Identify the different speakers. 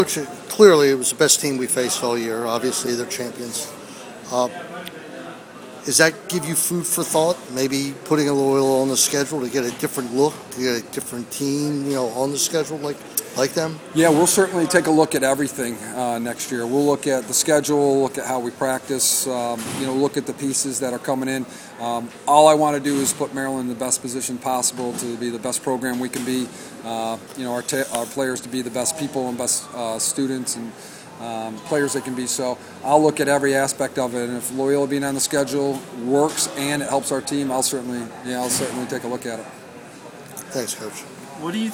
Speaker 1: Coach, clearly, it was the best team we faced all year. Obviously, they're champions. Uh, does that give you food for thought? Maybe putting a Loyola on the schedule to get a different look, to get a different team, on the schedule like them.
Speaker 2: Yeah, we'll certainly take a look at everything next year. We'll look at the schedule, look at how we practice, look at the pieces that are coming in. All I want to do is put Maryland in the best position possible to be the best program we can be. Our players to be the best people and best students and players they can be. So I'll look at every aspect of it, and if Loyola being on the schedule works and it helps our team, I'll certainly take a look at it.
Speaker 1: Thanks, Coach.
Speaker 3: What do you